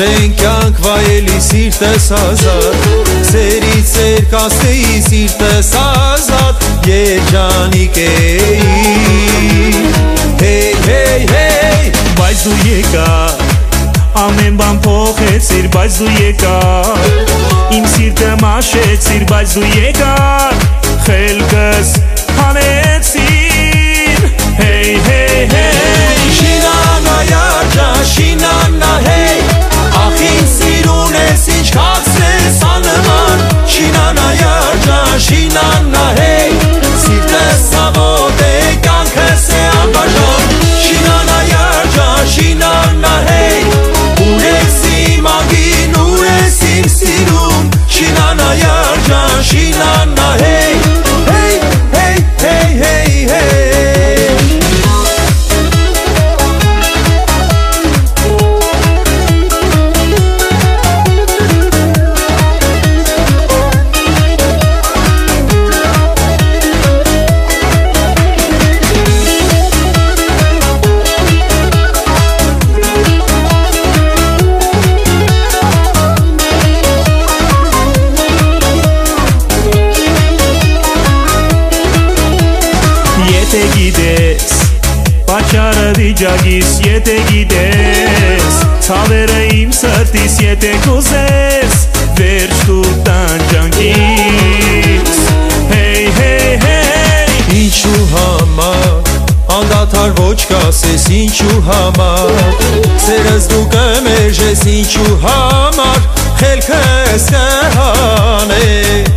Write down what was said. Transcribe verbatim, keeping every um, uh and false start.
Չեն կյանք վայելի սիրտս ազատ, սերից սեր կասեի սիրտս ազատ, երջանիկ էի, հեյ, հեյ, հեյ։ Բայց դու եկար, ամեն բան փոխեցիր, բայց դու եկար, իմ սիրտը մաշեցիր, բայց դու եկար, խելքս հանեցիր, հեյ, հեյ, հեյ։ Շինանա յաջա, շինանա հեյ, ախ ինձ սիրուն ես ինչ կացրես անման, շինանա յաջա, շինանա հեյ, սիրտս հավոտ է, կյանքս է անբաժան, շինանա յաջա, շինանա հեյ, ուր ես իմ ագին, ուր ես իմ սիրուն, շինանա յաջա, շինանա հեյ, հեյ, հեյ, հեյ, հեյ, հեյ։ Եթե գիտես, պատճառը վիճակիս, եթե գիտես, ցավերը իմ սրտիս, եթե կուզես, վերջ տուր տանջանքից, հեյ, հեյ, հեյ։ Ինչու համար, անդադար ոչ կասես, ինչու համար, սերս դու կմերժես, ինչու համար, խելքս կհանես,